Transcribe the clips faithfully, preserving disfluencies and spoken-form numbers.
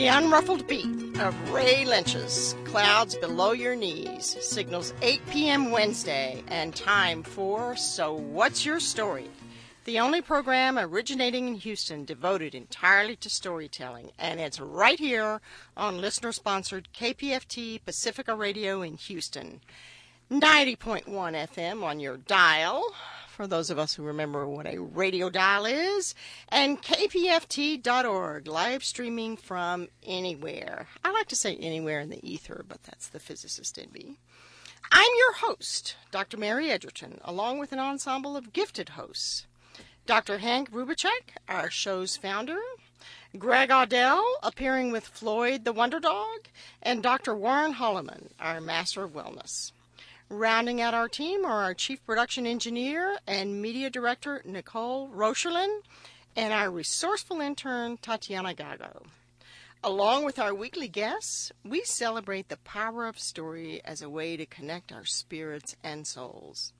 The unruffled beat of Ray Lynch's Clouds Below Your Knees signals eight p.m. Wednesday and time for So What's Your Story? The only program originating in Houston devoted entirely to storytelling, and it's right here on listener-sponsored K P F T Pacifica Radio in Houston. ninety point one F M on your dial, for those of us who remember what a radio dial is, and K P F T dot org, live streaming from anywhere. I like to say anywhere in the ether, but that's the physicist in me. I'm your host, Doctor Mary Edgerton, along with an ensemble of gifted hosts. Doctor Hank Rubicek, our show's founder, Greg Audell, appearing with Floyd the Wonder Dog, and Doctor Warren Holloman, our Master of Wellness. Rounding out our team are our Chief Production Engineer and Media Director, Nicole Rocherlin, and our resourceful intern, Tatiana Gago. Along with our weekly guests, we celebrate the power of story as a way to connect our spirits and souls.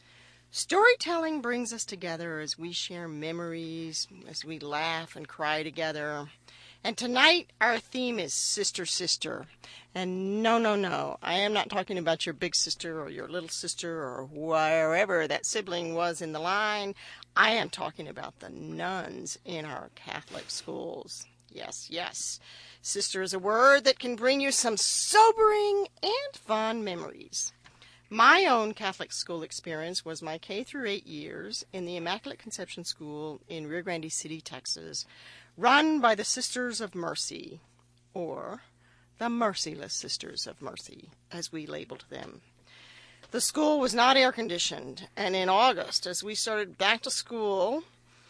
Storytelling brings us together as we share memories, as we laugh and cry together. And tonight, our theme is Sister, Sister. And no, no, no, I am not talking about your big sister or your little sister or wherever that sibling was in the line. I am talking about the nuns in our Catholic schools. Yes, yes. Sister is a word that can bring you some sobering and fun memories. My own Catholic school experience was my K through eight years in the Immaculate Conception School in Rio Grande City, Texas, run by the Sisters of Mercy, or the Merciless Sisters of Mercy, as we labeled them. The school was not air-conditioned, and in August, as we started back to school,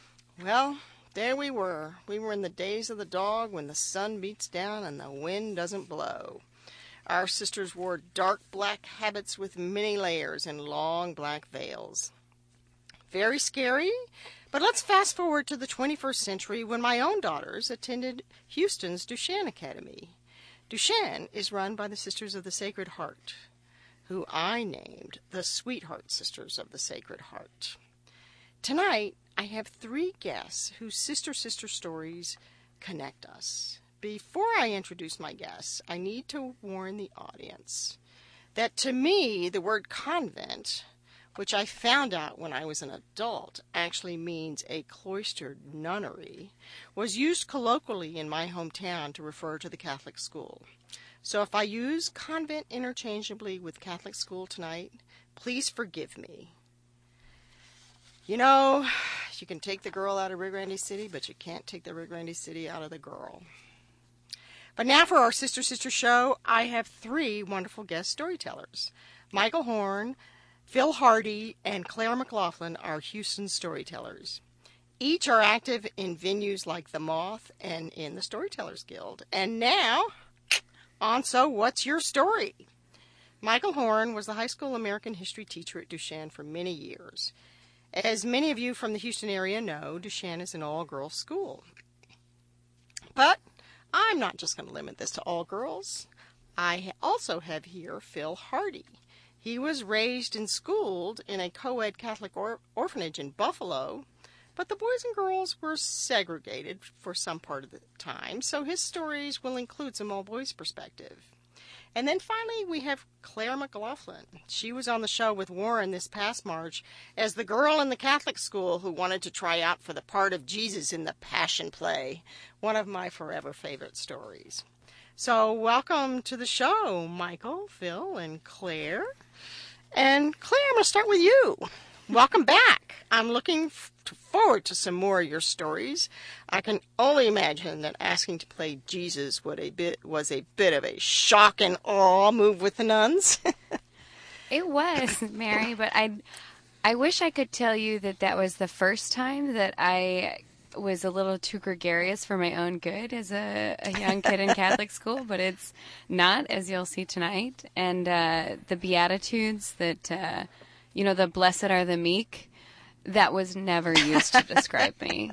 well, there we were. We were in the days of the dog when the sun beats down and the wind doesn't blow. Our sisters wore dark black habits with many layers and long black veils. Very scary, but let's fast forward to the twenty-first century when my own daughters attended Houston's Duchesne Academy. Duchesne is run by the Sisters of the Sacred Heart, who I named the Sweetheart Sisters of the Sacred Heart. Tonight, I have three guests whose sister-sister stories connect us. Before I introduce my guests, I need to warn the audience that to me, the word convent, which I found out when I was an adult, actually means a cloistered nunnery, was used colloquially in my hometown to refer to the Catholic school. So if I use convent interchangeably with Catholic school tonight, please forgive me. You know, you can take the girl out of Rio Grande City, but you can't take the Rio Grande City out of the girl. But now for our Sister Sister show, I have three wonderful guest storytellers. Michael Horn, Phil Hardy, and Claire McLaughlin are Houston storytellers. Each are active in venues like The Moth and in the Storytellers Guild. And now, on So What's Your Story? Michael Horn was the high school American history teacher at Duchesne for many years. As many of you from the Houston area know, Duchesne is an all-girls school. But I'm not just going to limit this to all girls. I also have here Phil Hardy. He was raised and schooled in a co-ed Catholic or- orphanage in Buffalo, but the boys and girls were segregated for some part of the time, so his stories will include some all-boys perspective. And then finally, we have Claire McLaughlin. She was on the show with Warren this past March as the girl in the Catholic school who wanted to try out for the part of Jesus in the Passion Play, one of my forever favorite stories. So welcome to the show, Michael, Phil, and Claire. And Claire, I'm going to start with you. Welcome back. I'm looking f- forward to some more of your stories. I can only imagine that asking to play Jesus would a bit, was a bit of a shock and awe move with the nuns. It was, Mary, but I, I wish I could tell you that that was the first time that I was a little too gregarious for my own good as a, a young kid in Catholic school, but it's not, as you'll see tonight. And uh, the Beatitudes that... Uh, You know, the blessed are the meek, that was never used to describe me.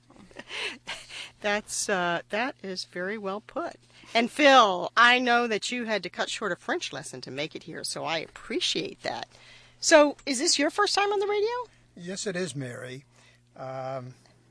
That's uh, that is very well put. And Phil, I know that you had to cut short a French lesson to make it here, so I appreciate that. So, is this your first time on the radio? Yes, it is, Mary. Um,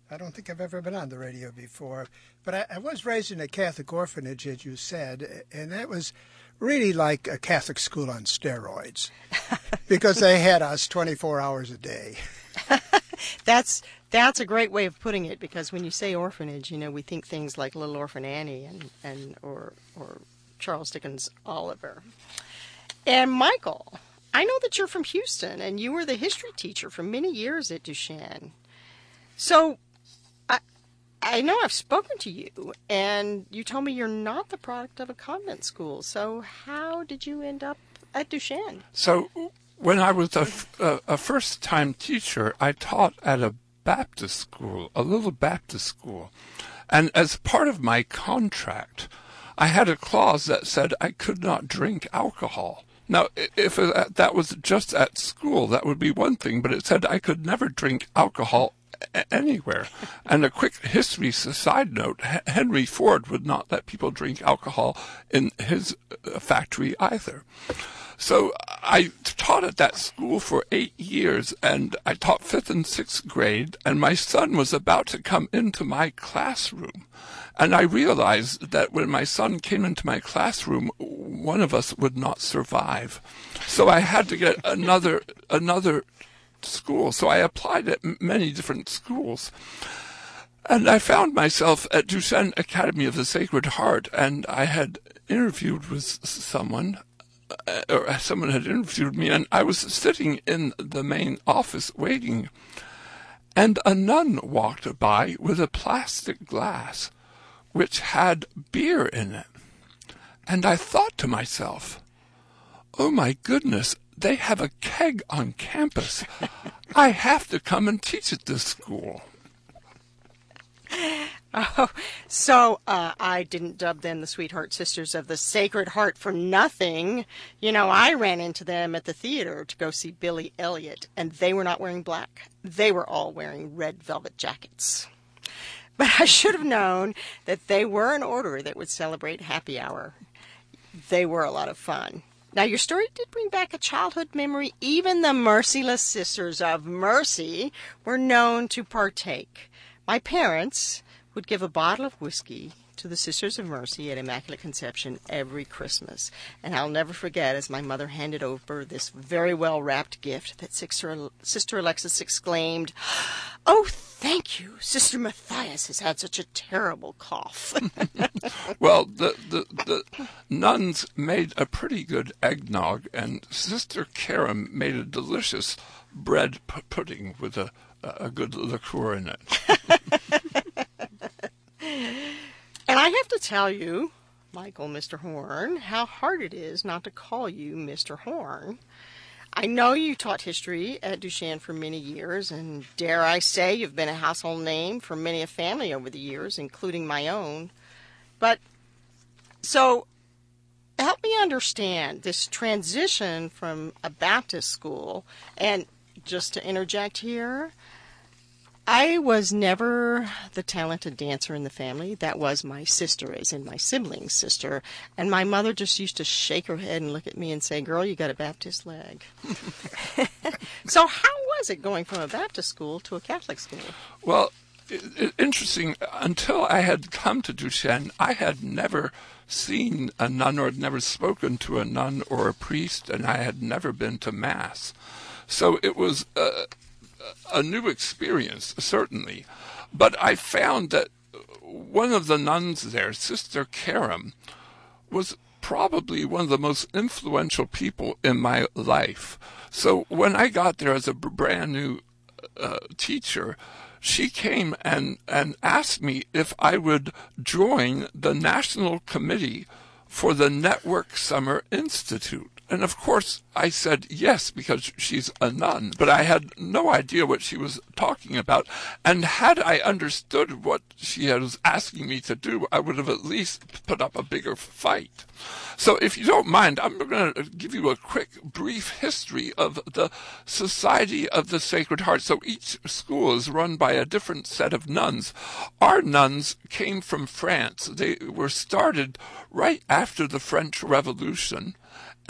I don't think I've ever been on the radio before, but I, I was raised in a Catholic orphanage, as you said, and that was really like a Catholic school on steroids because they had us twenty-four hours a day. That's that's a great way of putting it, because when you say orphanage, you know, we think things like Little Orphan Annie and, and or or Charles Dickens' Oliver. And Michael, I know that you're from Houston, and you were the history teacher for many years at Duchesne. So I I know I've spoken to you, and you told me you're not the product of a convent school. So how did you end up at Duchesne? So when I was a, a, a first-time teacher, I taught at a Baptist school, a little Baptist school. And as part of my contract, I had a clause that said I could not drink alcohol. Now, if that was just at school, that would be one thing, but it said I could never drink alcohol anywhere. And a quick history side note, Henry Ford would not let people drink alcohol in his factory either. So I taught at that school for eight years, and I taught fifth and sixth grade, and my son was about to come into my classroom. And I realized that when my son came into my classroom, one of us would not survive. So I had to get another another school. So I applied at many different schools. And I found myself at Duchesne Academy of the Sacred Heart, and I had interviewed with someone, or someone had interviewed me, and I was sitting in the main office waiting, and a nun walked by with a plastic glass which had beer in it. And I thought to myself, oh my goodness, they have a keg on campus. I have to come and teach at this school. Oh, so uh, I didn't dub them the Sweetheart Sisters of the Sacred Heart for nothing. You know, I ran into them at the theater to go see Billy Elliot, and they were not wearing black. They were all wearing red velvet jackets. But I should have known that they were an order that would celebrate happy hour. They were a lot of fun. Now, your story did bring back a childhood memory. Even the Merciless Sisters of Mercy were known to partake. My parents would give a bottle of whiskey to the Sisters of Mercy at Immaculate Conception every Christmas. And I'll never forget as my mother handed over this very well-wrapped gift that Sister, Sister Alexis exclaimed, "Oh, thank you. Sister Matthias has had such a terrible cough." Well, the, the, the nuns made a pretty good eggnog, and Sister Karam made a delicious bread p- pudding with a, a good liqueur in it. And I have to tell you, Michael, Mister Horn, how hard it is not to call you Mister Horn. I know you taught history at Duchesne for many years, and dare I say you've been a household name for many a family over the years, including my own. But, so, help me understand this transition from a Baptist school, and just to interject here, I was never the talented dancer in the family. That was my sister, as in my sibling's sister. And my mother just used to shake her head and look at me and say, "Girl, you got a Baptist leg." So how was it going from a Baptist school to a Catholic school? Well, it, it, interesting. Until I had come to Duchesne, I had never seen a nun or had never spoken to a nun or a priest, and I had never been to Mass. So it was Uh, a new experience, certainly. But I found that one of the nuns there, Sister Karam, was probably one of the most influential people in my life. So when I got there as a brand new uh, teacher, she came and, and asked me if I would join the National Committee for the Network Summer Institute. And of course, I said yes, because she's a nun, but I had no idea what she was talking about. And had I understood what she was asking me to do, I would have at least put up a bigger fight. So if you don't mind, I'm going to give you a quick, brief history of the Society of the Sacred Heart. So each school is run by a different set of nuns. Our nuns came from France. They were started right after the French Revolution. And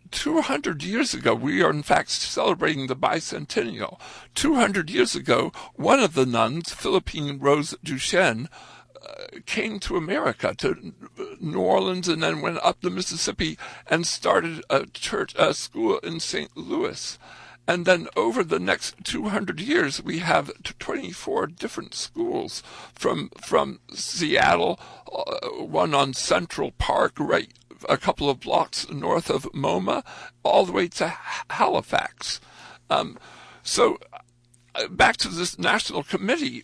two hundred years ago, we are in fact celebrating the bicentennial. two hundred years ago, one of the nuns, Philippine Rose Duchesne, uh, came to America, to New Orleans, and then went up the Mississippi and started a church, a school in Saint Louis. And then over the next two hundred years, we have twenty-four different schools from from Seattle, uh, one on Central Park, right a couple of blocks north of MoMA, all the way to Halifax. Um, so uh, back to this national committee.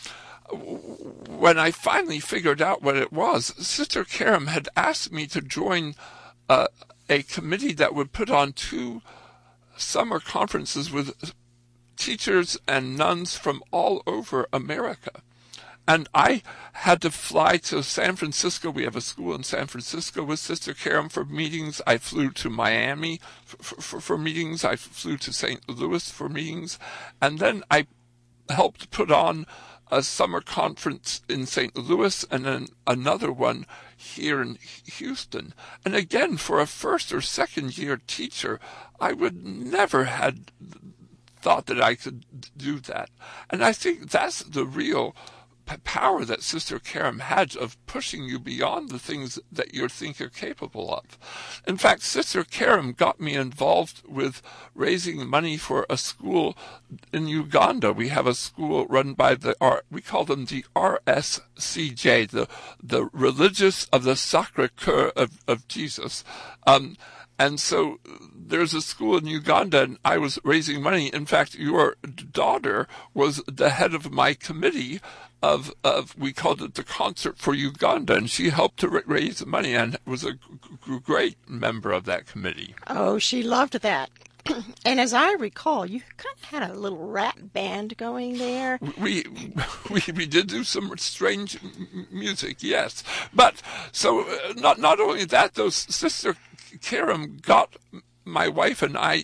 When I finally figured out what it was, Sister Karam had asked me to join uh, a committee that would put on two summer conferences with teachers and nuns from all over America. And I had to fly to San Francisco. We have a school in San Francisco with Sister Karam for meetings. I flew to Miami for, for, for meetings. I flew to Saint Louis for meetings. And then I helped put on a summer conference in Saint Louis and then another one here in Houston. And again, for a first or second year teacher, I would never had thought that I could do that. And I think that's the real power that Sister Karam had of pushing you beyond the things that you think you're capable of. In fact, Sister Karam got me involved with raising money for a school in Uganda. We have a school run by the, R, we call them the R S C J, the, the Religious of the Sacre-Cœur of, of Jesus. Um, And so there's a school in Uganda, and I was raising money. In fact, your daughter was the head of my committee of, of we called it the Concert for Uganda, and she helped to ra- raise money and was a g- great member of that committee. Oh, she loved that. And as I recall, you kind of had a little rap band going there. We we we did do some strange m- music, yes. But so uh, not not only that, though, Sister Karam got my wife and I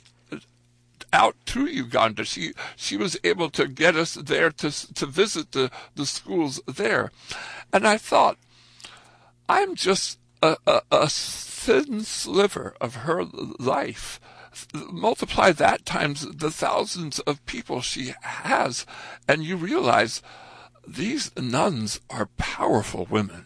out to Uganda. She she was able to get us there to to visit the, the schools there, and I thought, I'm just a, a, a thin sliver of her life. Multiply that times the thousands of people she has, and you realize these nuns are powerful women.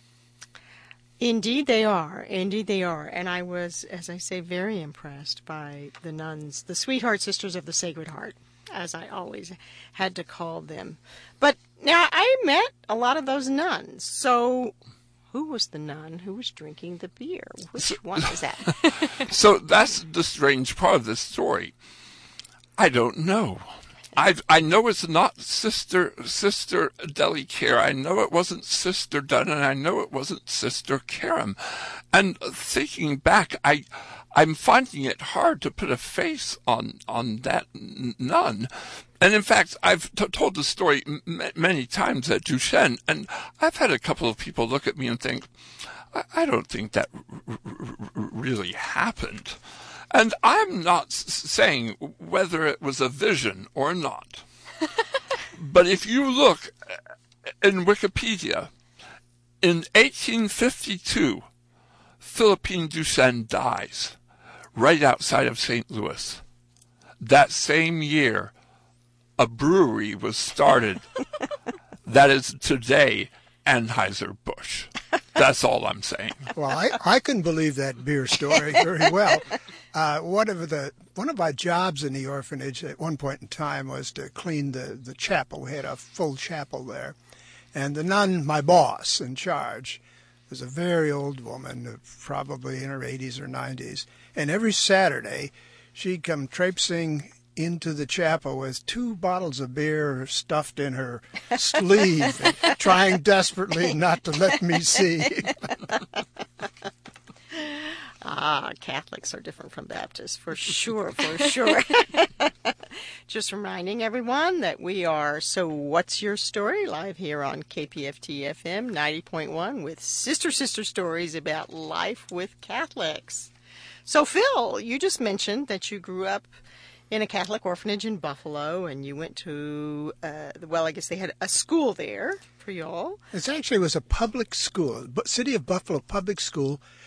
Indeed they are. Indeed they are. And I was, as I say, very impressed by the nuns, the Sweetheart Sisters of the Sacred Heart, as I always had to call them. But now I met a lot of those nuns. So who was the nun who was drinking the beer? Which so, one was that? So that's the strange part of this story. I don't know. I I know it's not Sister Sister Delicare. I know it wasn't Sister Dunn, and I know it wasn't Sister Karam. And thinking back, I I'm finding it hard to put a face on on that nun. And in fact, I've t- told the story m- many times at Duchesne, and I've had a couple of people look at me and think, I, I don't think that r- r- r- really happened. And I'm not s- saying whether it was a vision or not. But if you look in Wikipedia, in eighteen fifty-two, Philippine Duchesne dies right outside of Saint Louis. That same year, a brewery was started that is today Anheuser-Busch. That's all I'm saying. Well, I, I can believe that beer story very well. Uh, one of the one of my jobs in the orphanage at one point in time was to clean the, the chapel. We had a full chapel there. And the nun, my boss in charge, was a very old woman, probably in her eighties or nineties. And every Saturday, she'd come traipsing into the chapel with two bottles of beer stuffed in her sleeve, and trying desperately not to let me see. Ah, Catholics are different from Baptists, for sure, for sure. Just reminding everyone that we are So What's Your Story? Live here on K P F T F M ninety point one with Sister Sister Stories about life with Catholics. So, Phil, you just mentioned that you grew up in a Catholic orphanage in Buffalo, and you went to, uh, well, I guess they had a school there for y'all. It actually was a public school, but City of Buffalo Public School.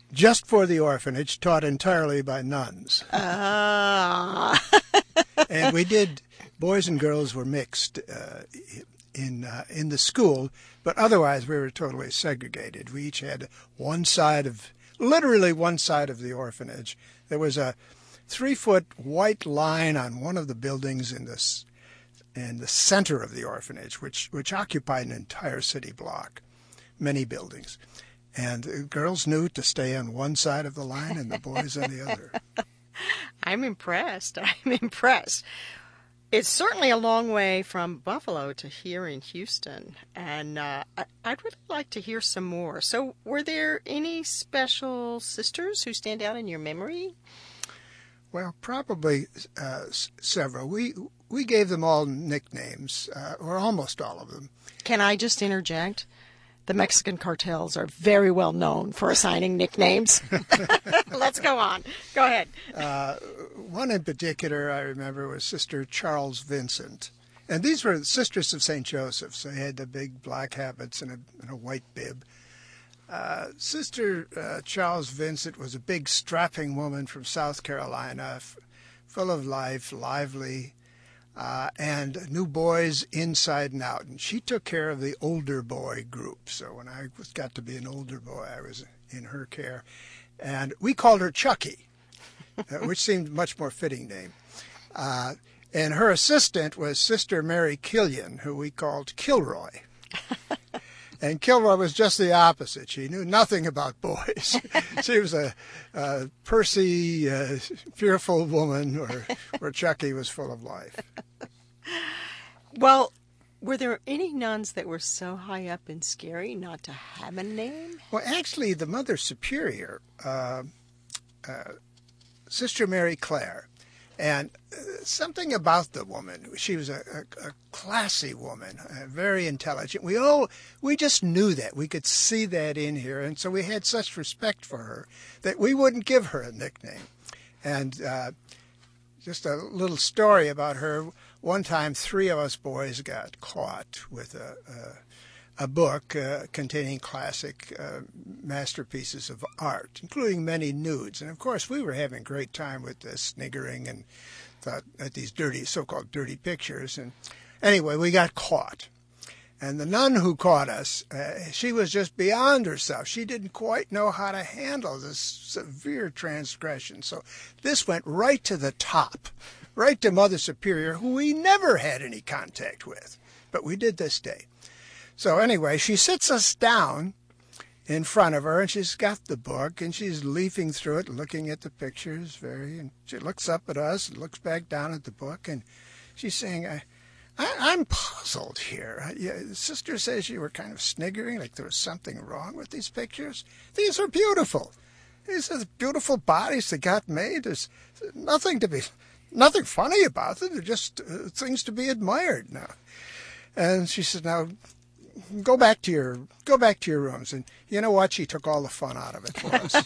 just for the orphanage, taught entirely by nuns. Ah. And we did, boys and girls were mixed uh, in uh, in the school, but otherwise we were totally segregated. We each had one side of, literally one side of the orphanage. There was a three-foot white line on one of the buildings in this in the center of the orphanage, which which occupied an entire city block, many buildings. And the girls knew to stay on one side of the line and the boys on the other. I'm impressed. I'm impressed. It's certainly a long way from Buffalo to here in Houston, and uh, I, I'd really like to hear some more. So were there any special sisters who stand out in your memory? Well, probably uh, s- several. We we gave them all nicknames, uh, or almost all of them. Can I just interject? The Mexican cartels are very well known for assigning nicknames. Let's go on. Go ahead. Uh, one in particular I remember was Sister Charles Vincent. And these were Sisters of Saint Joseph, so they had the big black habits and a, and a white bib. Uh, Sister uh, Charles Vincent was a big, strapping woman from South Carolina, f- full of life, lively, Uh, and knew boys inside and out. And she took care of the older boy group. So when I was, got to be an older boy, I was in her care. And we called her Chucky, uh, which seemed a much more fitting name. Uh, and her assistant was Sister Mary Killian, who we called Kilroy. And Kilroy was just the opposite. She knew nothing about boys. She was a, a pursy, uh, fearful woman, where, where Chucky was full of life. Well, were there any nuns that were so high up and scary not to have a name? Well, actually, the Mother Superior, uh, uh, Sister Mary Clare, and uh, something about the woman, she was a, a, a classy woman, uh, very intelligent. We all, we just knew that. We could see that in here, and so we had such respect for her that we wouldn't give her a nickname. And uh, just a little story about her. One time, three of us boys got caught with a, a, a book uh, containing classic uh, masterpieces of art, including many nudes. And, of course, we were having a great time with this, sniggering and thought at these dirty, so-called dirty pictures. And anyway, we got caught. And the nun who caught us, uh, she was just beyond herself. She didn't quite know how to handle this severe transgression. So this went right to the top, right to Mother Superior, who we never had any contact with. But we did this day. So anyway, she sits us down in front of her, and she's got the book, and she's leafing through it, looking at the pictures. Very, and she looks up at us, and looks back down at the book, and she's saying, I, I, I'm puzzled here. Yeah, the sister says you were kind of sniggering, like there was something wrong with these pictures. These are beautiful. These are the beautiful bodies that got made. There's nothing to be, nothing funny about them. They're just uh, things to be admired now. And she said, now, go back to your, go back to your rooms. And you know what? She took all the fun out of it for us.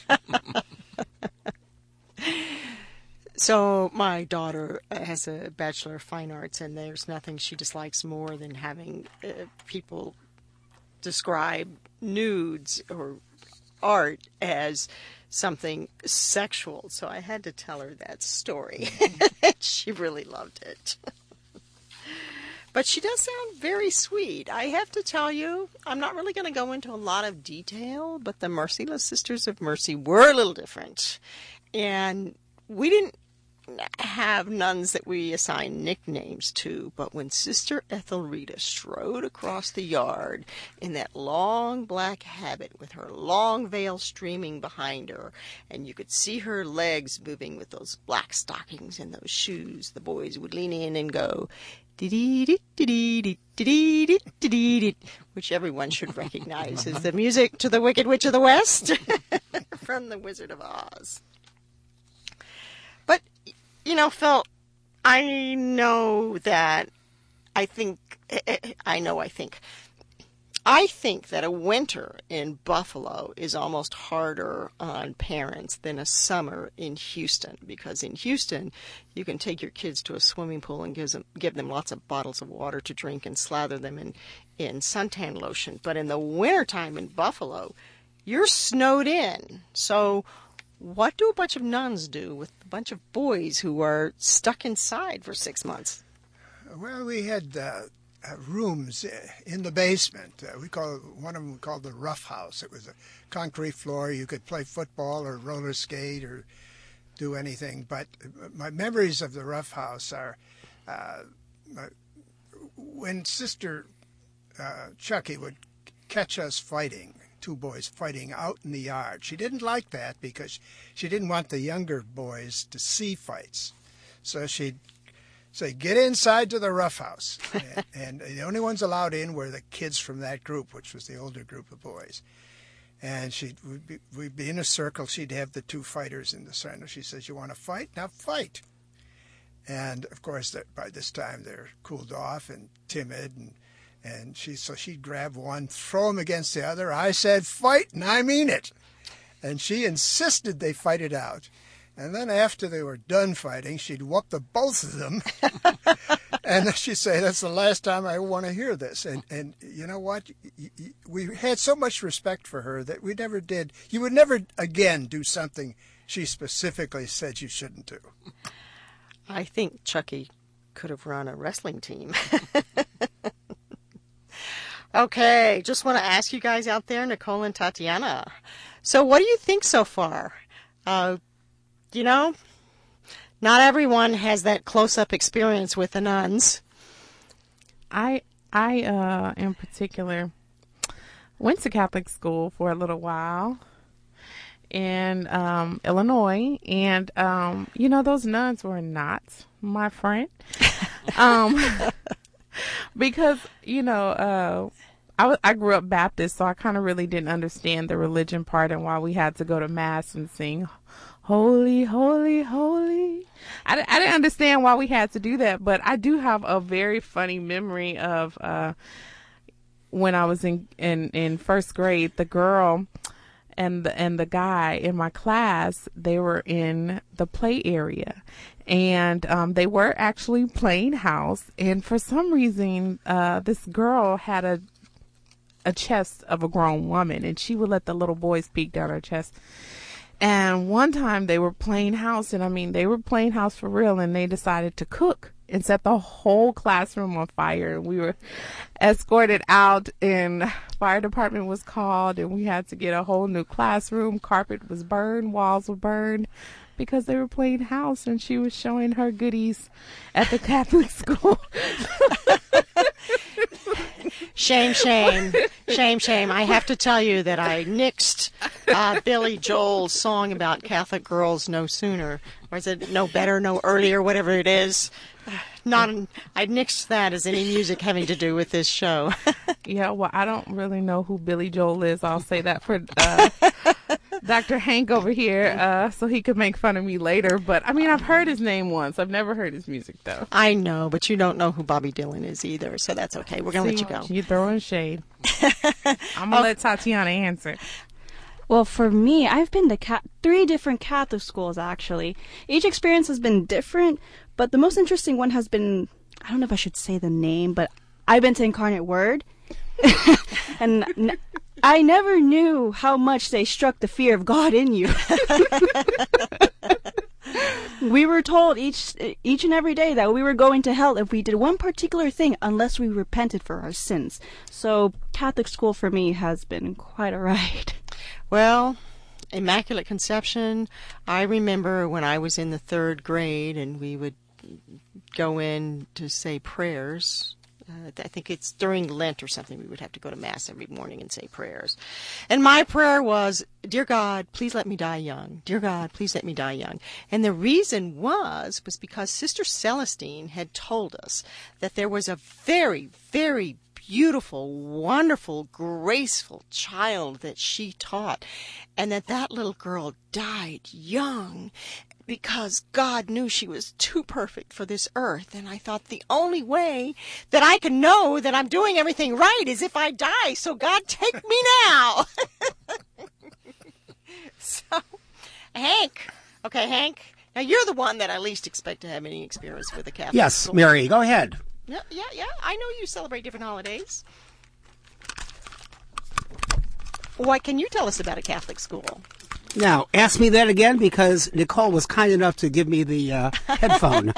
So my daughter has a Bachelor of Fine Arts, and there's nothing she dislikes more than having uh, people describe nudes or art as something sexual. So I had to tell her that story. She really loved it. But she does sound very sweet. I have to tell you, I'm not really going to go into a lot of detail, but the Merciless Sisters of Mercy were a little different. And we didn't have nuns that we assigned nicknames to, but when Sister Ethelreda strode across the yard in that long black habit with her long veil streaming behind her, and you could see her legs moving with those black stockings and those shoes, the boys would lean in and go, which everyone should recognize as the music to the Wicked Witch of the West from The Wizard of Oz. But, you know, Phil, I know that, I think, I know I think, I think that a winter in Buffalo is almost harder on parents than a summer in Houston, because in Houston you can take your kids to a swimming pool and give them, give them lots of bottles of water to drink and slather them in, in suntan lotion. But in the wintertime in Buffalo, you're snowed in. So what do a bunch of nuns do with a bunch of boys who are stuck inside for six months? Well, we had uh, uh, rooms in the basement. Uh, we call one of them called the rough house. It was a concrete floor. You could play football or roller skate or do anything. But my memories of the rough house are uh, my, when Sister uh, Chucky would catch us fighting, two boys fighting out in the yard. She didn't like that because she didn't want the younger boys to see fights. So she'd say, get inside to the rough house. and, and the only ones allowed in were the kids from that group, which was the older group of boys. And she'd, we'd, be, we'd be in a circle. She'd have the two fighters in the center. She says, you want to fight? Now fight. And, of course, by this time they're cooled off and timid. And, and she so she'd grab one, throw him against the other. I said, fight, and I mean it. And she insisted they fight it out. And then after they were done fighting, she'd whoop the both of them. And then she'd say, that's the last time I want to hear this. And, and you know what? We had so much respect for her that we never did. You would never again do something she specifically said you shouldn't do. I think Chucky could have run a wrestling team. Okay, just want to ask you guys out there, Nicole and Tatiana. So what do you think so far? Uh, you know, not everyone has that close-up experience with the nuns. I, I, uh, in particular, went to Catholic school for a little while in um, Illinois, and um, you know, those nuns were not my friend, um, because you know, uh, I w- I grew up Baptist, so I kind of really didn't understand the religion part and why we had to go to mass and sing "Holy, Holy, Holy." I, d- I didn't understand why we had to do that, but I do have a very funny memory of uh, when I was in, in, in first grade. The girl and the, and the guy in my class, they were in the play area, and um, they were actually playing house. And for some reason, uh, this girl had a a chest of a grown woman, and she would let the little boys peek down her chest. And one time they were playing house, and I mean, they were playing house for real, and they decided to cook and set the whole classroom on fire. We were escorted out, and fire department was called, and we had to get a whole new classroom. Carpet was burned, walls were burned, because they were playing house, and she was showing her goodies at the Catholic school. Shame, shame, shame, shame. I have to tell you that I nixed uh, Billy Joel's song about Catholic girls no sooner. Or is it no better, no earlier, whatever it is. Not, I nixed that as any music having to do with this show. Yeah, well, I don't really know who Billy Joel is. I'll say that for uh, Doctor Hank over here, uh, so he could make fun of me later. But, I mean, I've heard his name once. I've never heard his music, though. I know, but you don't know who Bobby Dylan is either, so that's okay. We're going to let you go. You're throwing shade. I'm going to oh. let Tatiana answer. Well, for me, I've been to ca- three different Catholic schools, actually. Each experience has been different, but the most interesting one has been, I don't know if I should say the name, but I've been to Incarnate Word. And n- I never knew how much they struck the fear of God in you. We were told each each and every day that we were going to hell if we did one particular thing unless we repented for our sins. So Catholic school for me has been quite a ride. Well, Immaculate Conception, I remember when I was in the third grade and we would go in to say prayers. Uh, I think it's during Lent or something. We would have to go to Mass every morning and say prayers. And my prayer was, Dear God, please let me die young. Dear God, please let me die young. And the reason was, was because Sister Celestine had told us that there was a very, very beautiful, wonderful, graceful child that she taught, and that that little girl died young because God knew she was too perfect for this earth. And I thought the only way that I can know that I'm doing everything right is if I die. So God, take me now. So, Hank. Okay, Hank. Now you're the one that I least expect to have any experience with the Catholic Yes, school. Mary, go ahead. Yeah, yeah, yeah. I know you celebrate different holidays. What can you tell us about a Catholic school? Now, ask me that again, because Nicole was kind enough to give me the uh, headphone.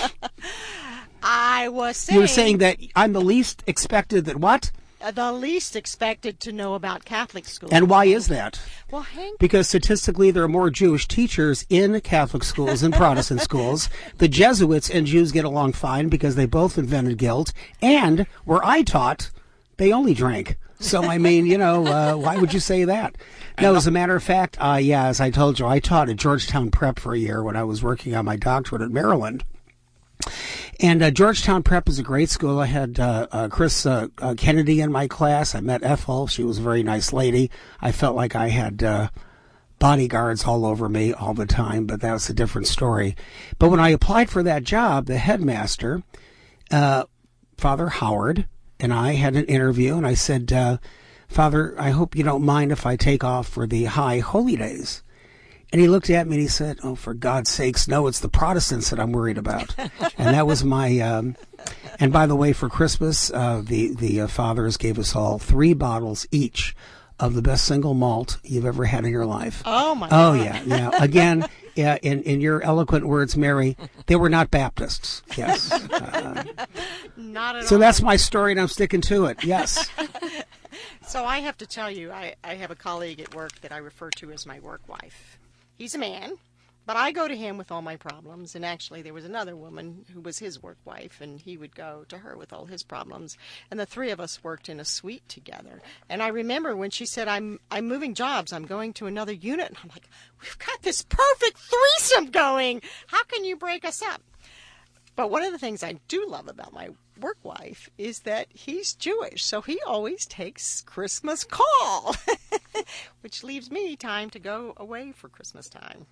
I was saying... You were saying that I'm the least expected that what? Uh, the least expected to know about Catholic schools. And why is that? Well, Hank... Because statistically there are more Jewish teachers in Catholic schools than Protestant schools. The Jesuits and Jews get along fine because they both invented guilt. And where I taught, they only drank. So, I mean, you know, uh, why would you say that? No, as a matter of fact, uh, yeah, as I told you, I taught at Georgetown Prep for a year when I was working on my doctorate at Maryland. And uh, Georgetown Prep is a great school. I had uh, uh, Chris uh, uh, Kennedy in my class. I met Ethel. She was a very nice lady. I felt like I had uh, bodyguards all over me all the time, but that was a different story. But when I applied for that job, the headmaster, uh, Father Howard, and I had an interview, and I said, uh, Father, I hope you don't mind if I take off for the high holy days. And he looked at me and he said, oh, for God's sakes, no, it's the Protestants that I'm worried about. And that was my, um, and by the way, for Christmas, uh, the, the uh, fathers gave us all three bottles each of the best single malt you've ever had in your life. Oh, my Oh, God. yeah, yeah. Again, yeah, in, in your eloquent words, Mary, they were not Baptists. Yes. Uh, Not at so all. that's my story, and I'm sticking to it. Yes. So I have to tell you, I, I have a colleague at work that I refer to as my work wife. He's a man, but I go to him with all my problems. And actually, there was another woman who was his work wife, and he would go to her with all his problems. And the three of us worked in a suite together. And I remember when she said, I'm I'm moving jobs, I'm going to another unit. And I'm like, we've got this perfect threesome going. How can you break us up? But one of the things I do love about my work wife is that he's Jewish, so he always takes Christmas call, which leaves me time to go away for Christmas time.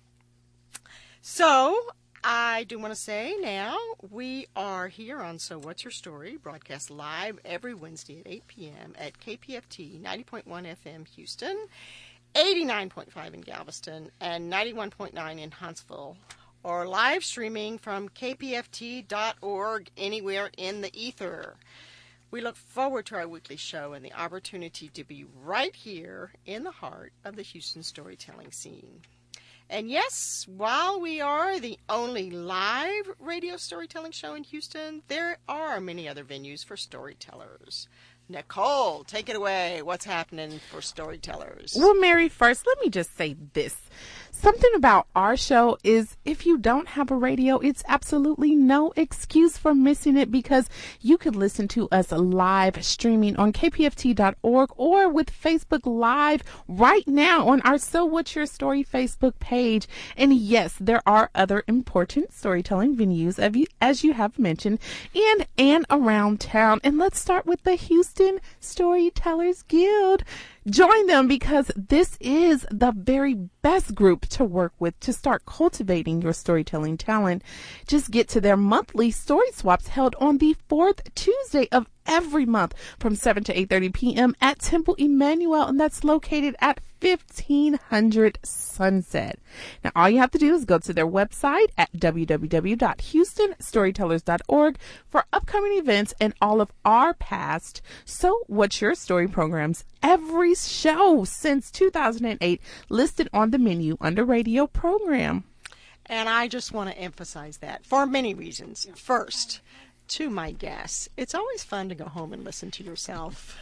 So I do want to say now we are here on So What's Your Story, broadcast live every Wednesday at eight p.m. at K P F T ninety point one F M Houston, eighty-nine point five in Galveston, and ninety-one point nine in Huntsville, or live streaming from k p f t dot org anywhere in the ether. We look forward to our weekly show and the opportunity to be right here in the heart of the Houston storytelling scene. And yes, while we are the only live radio storytelling show in Houston, there are many other venues for storytellers. Nicole, take it away. What's happening for storytellers? Well, Mary, first, let me just say this. Something about our show is if you don't have a radio, it's absolutely no excuse for missing it, because you could listen to us live streaming on k p f t dot org or with Facebook Live right now on our So What's Your Story Facebook page. And yes, there are other important storytelling venues, as you have mentioned, in and around town. And let's start with the Houston Storytellers Guild. Join them, because this is the very best group to work with to start cultivating your storytelling talent. Just get to their monthly story swaps held on the fourth Tuesday of every month from seven to eight thirty p.m. at Temple Emmanuel, and that's located at fifteen hundred Sunset. Now, all you have to do is go to their website at w w w dot houston storytellers dot org for upcoming events and all of our past So What's Your Story programs. Every show since two thousand eight listed on the menu under radio program. And I just want to emphasize that for many reasons. First, to my guests, it's always fun to go home and listen to yourself.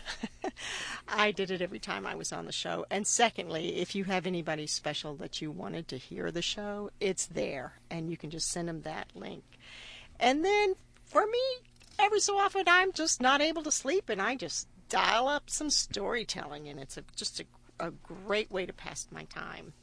I did it every time I was on the show. And secondly, if you have anybody special that you wanted to hear the show, it's there, and you can just send them that link. And then for me, every so often I'm just not able to sleep, and I just dial up some storytelling, and it's a, just a, a great way to pass my time.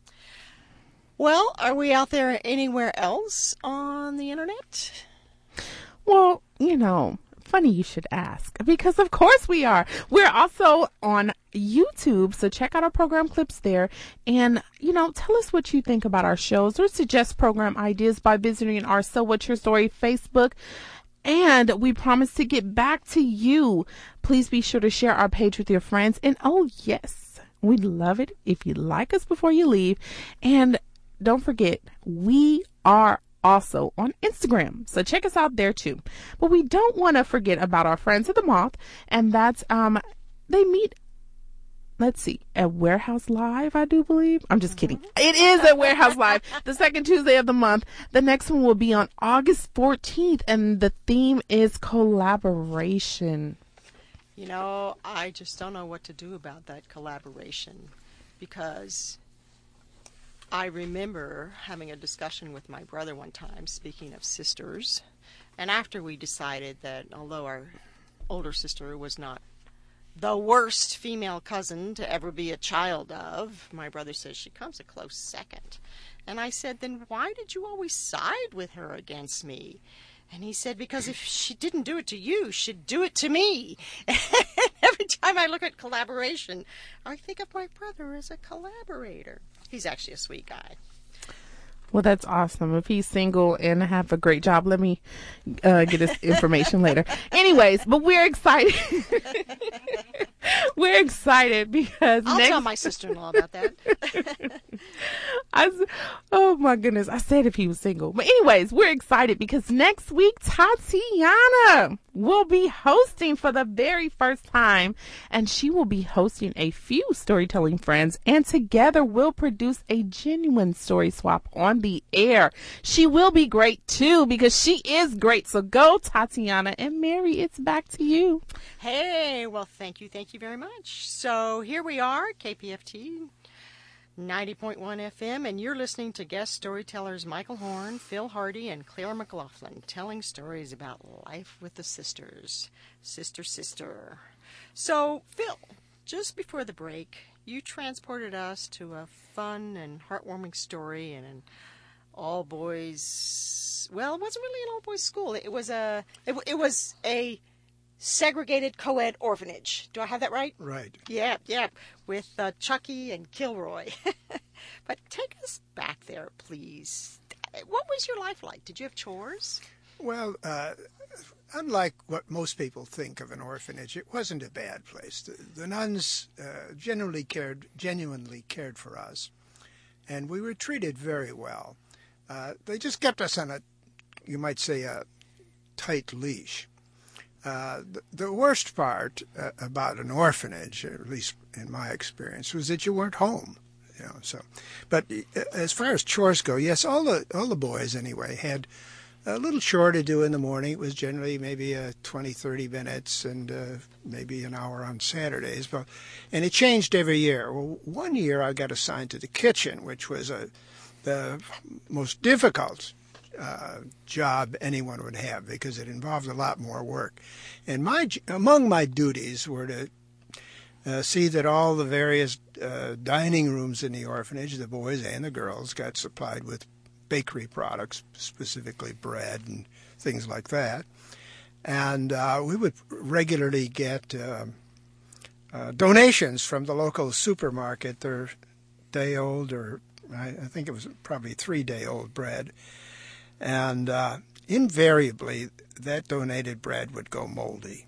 Well, are we out there anywhere else on the internet? Well, you know, funny you should ask, because of course we are. We're also on YouTube, so check out our program clips there. And, you know, tell us what you think about our shows or suggest program ideas by visiting our So What's Your Story Facebook. And we promise to get back to you. Please be sure to share our page with your friends. And oh, yes, we'd love it if you like us before you leave. And don't forget, we are also on Instagram, so check us out there too. But we don't want to forget about our friends at the Moth, and that's um they meet let's see, at Warehouse Live, I do believe. I'm just kidding. It is at Warehouse Live, the second Tuesday of the month. The next one will be on August fourteenth, and the theme is collaboration. You know, I just don't know what to do about that collaboration, because I remember having a discussion with my brother one time, speaking of sisters, and after we decided that although our older sister was not the worst female cousin to ever be a child of, my brother says she comes a close second. And I said, then why did you always side with her against me? And he said, because if she didn't do it to you, she'd do it to me. Every time I look at collaboration, I think of my brother as a collaborator. He's actually a sweet guy. Well, that's awesome. If he's single and have a great job, let me uh, get his information later. Anyways, but we're excited. We're excited because I'll next... tell my sister-in-law about that. I, oh my goodness. I said if he was single. But anyways, we're excited because next week, Tatiana will be hosting for the very first time, and she will be hosting a few storytelling friends, and together we'll produce a genuine story swap on the air. She will be great too because she is great. So go, Tatiana. And Mary, it's back to you. Hey, well, thank you. Thank you very much. So here we are, K P F T ninety point one F M, and you're listening to guest storytellers Michael Horn, Phil Hardy, and Claire McLaughlin telling stories about life with the sisters. Sister, sister. So, Phil, just before the break, you transported us to a fun and heartwarming story in an all-boys, well, it wasn't really an all-boys school. It was a, it, it was a segregated co-ed orphanage. Do I have that right? Right. Yeah, yeah, with uh, Chucky and Kilroy. But take us back there, please. What was your life like? Did you have chores? Well, uh, unlike what most people think of an orphanage, it wasn't a bad place. The, the nuns uh, generally cared, genuinely cared for us, and we were treated very well. Uh, they just kept us on a, you might say, a tight leash. Uh, the, the worst part uh, about an orphanage, at least in my experience, was that you weren't home. You know, so, but uh, as far as chores go, yes, all the all the boys anyway had a little chore to do in the morning. It was generally maybe uh, twenty, thirty minutes, and uh, maybe an hour on Saturdays. But and it changed every year. Well, one year I got assigned to the kitchen, which was a the most difficult Uh, job anyone would have because it involved a lot more work. And my among my duties were to uh, see that all the various uh, dining rooms in the orphanage, the boys and the girls, got supplied with bakery products, specifically bread and things like that. And uh, we would regularly get uh, uh, donations from the local supermarket. Their day-old, or I, I think it was probably three-day-old bread. And uh, invariably, that donated bread would go moldy.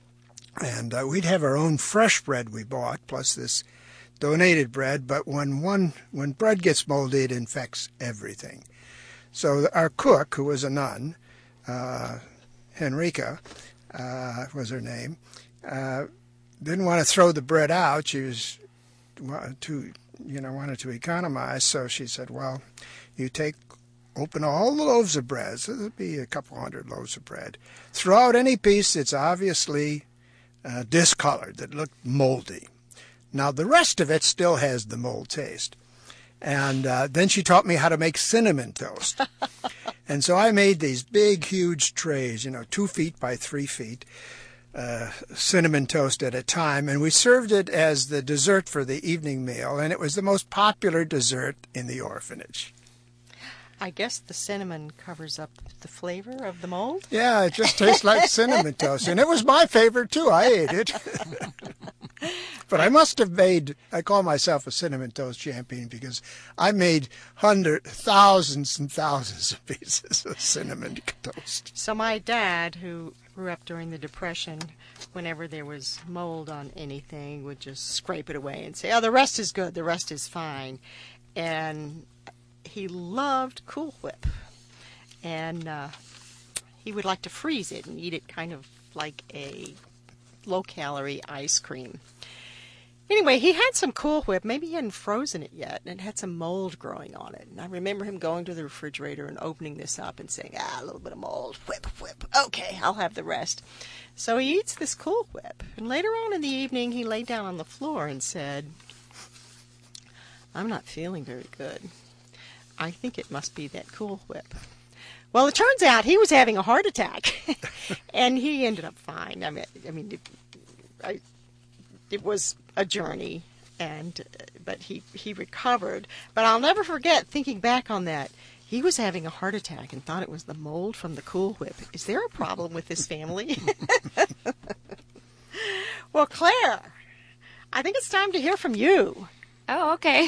And uh, we'd have our own fresh bread we bought, plus this donated bread. But when one when bread gets moldy, it infects everything. So our cook, who was a nun, uh, Henrika uh, was her name, uh, didn't want to throw the bread out. She was too, you know, wanted to economize. So she said, "Well, you take." Open all the loaves of bread, so there'll be a couple hundred loaves of bread. Throw out any piece that's obviously uh, discolored, that looked moldy. Now, the rest of it still has the mold taste. And uh, then she taught me how to make cinnamon toast. And so I made these big, huge trays, you know, two feet by three feet, uh, cinnamon toast at a time. And we served it as the dessert for the evening meal, and it was the most popular dessert in the orphanage. I guess the cinnamon covers up the flavor of the mold. Yeah, it just tastes like cinnamon toast. And it was my favorite, too. I ate it. But I must have made, I call myself a cinnamon toast champion because I made hundreds, thousands and thousands of pieces of cinnamon toast. So my dad, who grew up during the Depression, whenever there was mold on anything, would just scrape it away and say, oh, the rest is good, the rest is fine. And he loved Cool Whip, and uh, he would like to freeze it and eat it kind of like a low-calorie ice cream. Anyway, he had some Cool Whip. Maybe he hadn't frozen it yet, and it had some mold growing on it. And I remember him going to the refrigerator and opening this up and saying, ah, a little bit of mold, whip, whip. Okay, I'll have the rest. So he eats this Cool Whip. And later on in the evening, he laid down on the floor and said, I'm not feeling very good. I think it must be that Cool Whip. Well, it turns out he was having a heart attack, and he ended up fine. I mean, I mean, it, I, it was a journey, and but he, he recovered. But I'll never forget thinking back on that. He was having a heart attack and thought it was the mold from the Cool Whip. Is there a problem with this family? Well, Claire, I think it's time to hear from you. Oh, okay.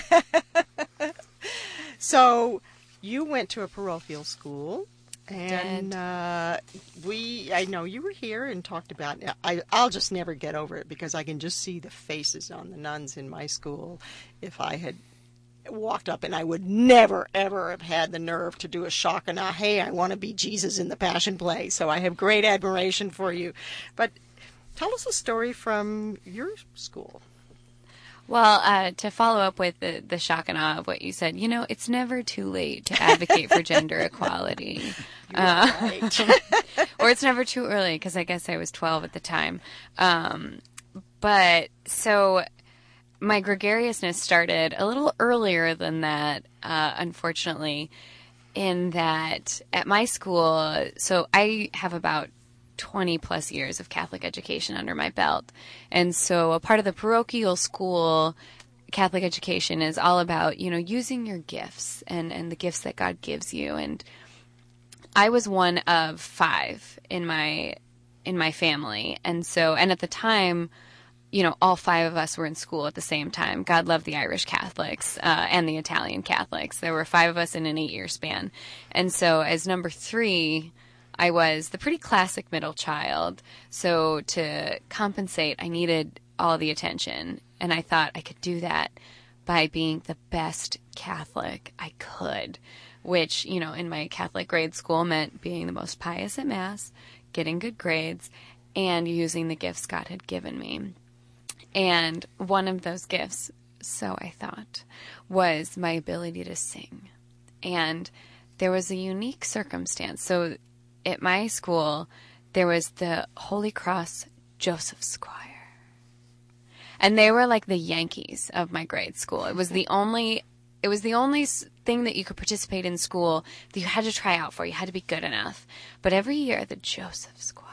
So you went to a parochial school, and uh, we, I know you were here and talked about, I, I'll just never get over it because I can just see the faces on the nuns in my school. If I had walked up, and I would never, ever have had the nerve to do a shock and ah, hey, I want to be Jesus in the Passion Play. So I have great admiration for you. But tell us a story from your school. Well, uh, to follow up with the, the shock and awe of what you said, you know, it's never too late to advocate for gender equality. Uh, right. Or it's never too early, because I guess I was twelve at the time. Um, but so my gregariousness started a little earlier than that, uh, unfortunately, in that at my school, so I have about twenty plus years of Catholic education under my belt. And so a part of the parochial school Catholic education is all about, you know, using your gifts and, and the gifts that God gives you. And I was one of five in my, in my family. And so, and at the time, you know, all five of us were in school at the same time. God loved the Irish Catholics uh, and the Italian Catholics. There were five of us in an eight-year span. And so as number three, I was the pretty classic middle child, so to compensate, I needed all the attention, and I thought I could do that by being the best Catholic I could, which, you know, in my Catholic grade school meant being the most pious at Mass, getting good grades, and using the gifts God had given me. And one of those gifts, so I thought, was my ability to sing. And there was a unique circumstance. So at my school, there was the Holy Cross Joseph's Choir. And they were like the Yankees of my grade school. It was the only, it was the only thing that you could participate in school that you had to try out for. You had to be good enough. But every year, the Joseph's Choir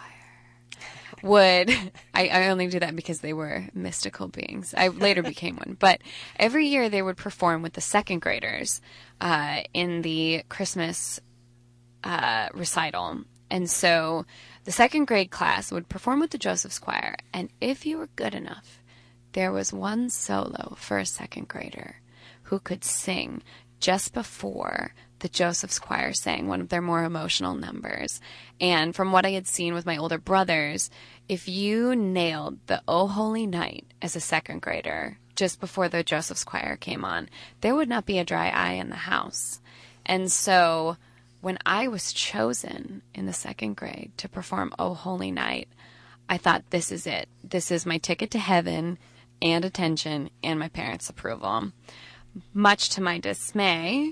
would, I, I only do that because they were mystical beings. I later became one. But every year they would perform with the second graders uh, in the Christmas Uh, recital. And so the second grade class would perform with the Joseph's Choir, and if you were good enough, there was one solo for a second grader who could sing just before the Joseph's Choir sang one of their more emotional numbers. And from what I had seen with my older brothers, if you nailed the O Holy Night as a second grader just before the Joseph's Choir came on, there would not be a dry eye in the house. And so when I was chosen in the second grade to perform O Holy Night, I thought, this is it. This is my ticket to heaven and attention and my parents' approval. Much to my dismay,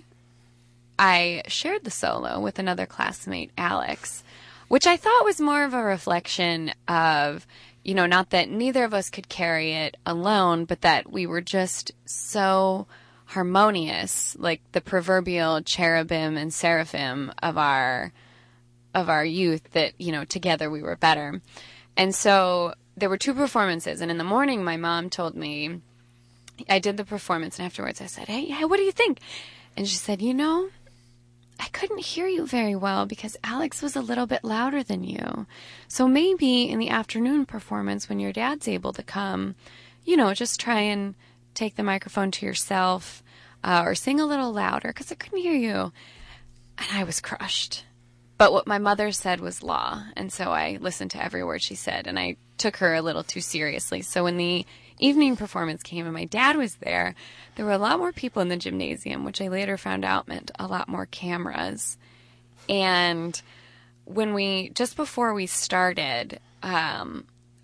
I shared the solo with another classmate, Alex, which I thought was more of a reflection of, you know, not that neither of us could carry it alone, but that we were just so harmonious, like the proverbial cherubim and seraphim of our of our youth, that, you know, together we were better. And so there were two performances, and in the morning my mom told me, I did the performance, and afterwards I said, hey, hey, what do you think? And she said, you know, I couldn't hear you very well because Alex was a little bit louder than you. So maybe in the afternoon performance, when your dad's able to come, you know, just try and take the microphone to yourself uh, or sing a little louder because I couldn't hear you. And I was crushed. But what my mother said was law, and so I listened to every word she said, and I took her a little too seriously. So when the evening performance came and my dad was there, there were a lot more people in the gymnasium, which I later found out meant a lot more cameras. And when we, just before we started, um,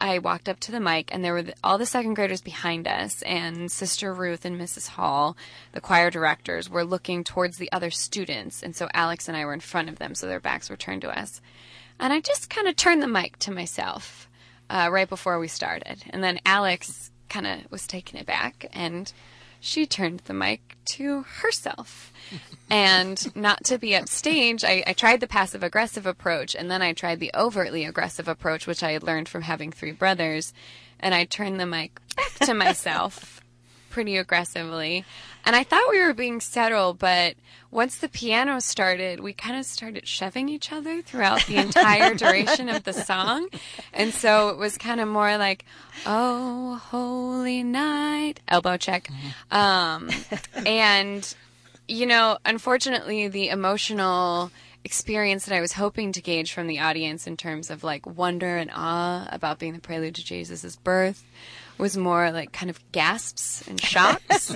I walked up to the mic, and there were the, all the second graders behind us, and Sister Ruth and Missus Hall, the choir directors, were looking towards the other students, and so Alex and I were in front of them, so their backs were turned to us. And I just kind of turned the mic to myself uh, right before we started. And then Alex kind of was taken aback, and she turned the mic to herself. And not to be upstage, I, I tried the passive-aggressive approach, and then I tried the overtly aggressive approach, which I had learned from having three brothers. And I turned the mic back to myself pretty aggressively. And I thought we were being subtle, but once the piano started, we kind of started shoving each other throughout the entire duration of the song. And so it was kind of more like, oh, holy night, elbow check. Um, and, you know, unfortunately, the emotional experience that I was hoping to gauge from the audience in terms of like wonder and awe about being the prelude to Jesus' birth was more like kind of gasps and shocks.